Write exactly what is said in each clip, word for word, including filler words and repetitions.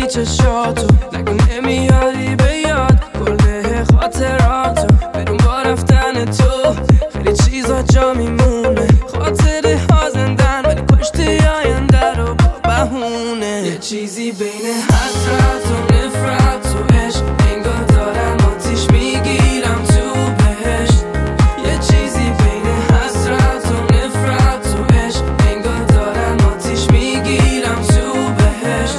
میبینی چشاتو، نگو نمیاری به یاد کل خاطراتو. بریم با رفتن تو خیلی چیزا جا میمونه، خاطره ها زندن ولی کشتی آینده رو با بهونه. یه چیزی بین حسرت و نفرت و عشق، انگار دارم آتیش میگیرم تو بهشت. یه چیزی بین حسرت و نفرت و عشق، انگار دارم آتیش میگیرم تو بهشت.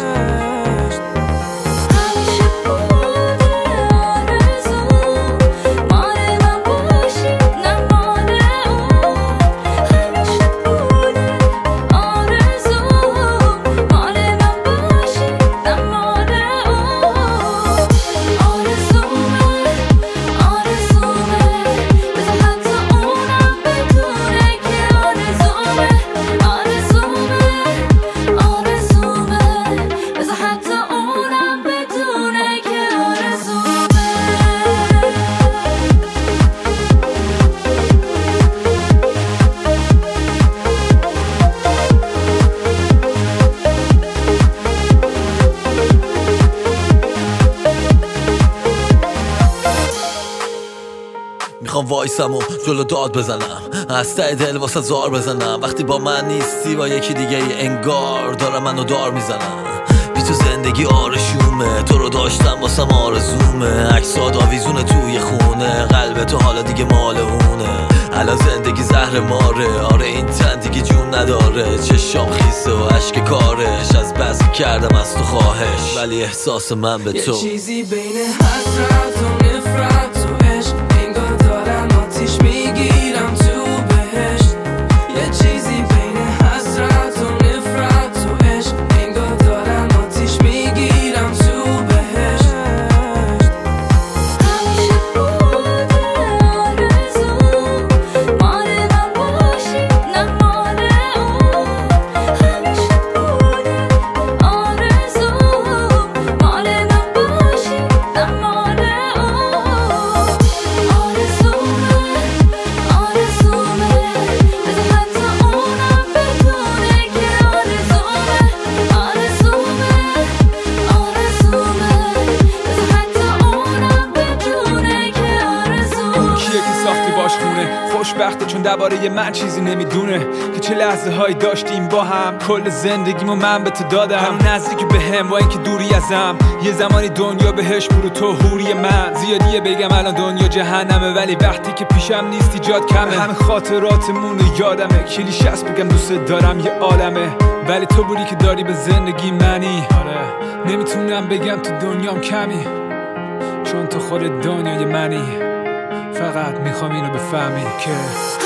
همیشه بوده آرزو مال من باشی نه مال اون. همیشه بوده آرزو مال من باشی نه مال اون. آرزومه آرزومه بذار حتی اونم بدونه که آرزومه. آرزومه آرزومه بذار حتی اونم بدونه که آرزومه. میخوام وایسم و جلو داد بزنم، از ته دل واسه زار بزنم. وقتی با من نیستی با یکی دیگه ای انگار دارم منو دار میزنم. بی تو زندگی آرشومه، تو رو داشتم واسم آرزومه. عکسات آویزونه توی خونه، قلب تو حالا دیگه مال اونه. الان زندگی زهر ماره، آره این تن دیگه جون نداره. چشام خیسه و عشق کارش، از بس کردم از تو خواهش ولی احساس من به تو. یه چیزی بین حسرت و نفرت و عشق، انگار دارم آتیش میگیرم تو بهشت. یه چیزی بین حسرت و نفرت و عشق، انگار دارم آتیش میگیرم تو بهشت. همیشه بوده آرزو مال من باشی نه مال اون. همیشه بوده آرزو مال من باشی نه مال اون. آرزومه آرزومه بذار حتی اونم بدونه که آرزومه. آرزومه آرزومه بذار حتی اونم بدونه که آرزومه. اون کیه که ساختی باش خونه، خوشبخته چون درباره من چیزی نمیدونه که چه لحظه هایی داشتیم با هم. کل زندگیمو من به تو دادم، همون نزدیک به هم با اینکه دوری ازم. یه زمانی دنیا بهش برو تو حوری من. زیادیه بگم الان دنیا جهنمه، ولی وقتی که پیشم نیستی جات کمه. همه خاطراتمون رو یادمه، کلیش هست بگم دوست دارم یه عالمه، ولی تو بودی که داری به زندگی منی. آره نمیتونم بگم تو دنیام کمی، چون تو خود دنیای منی. فقط میخوام اینو بفهمی که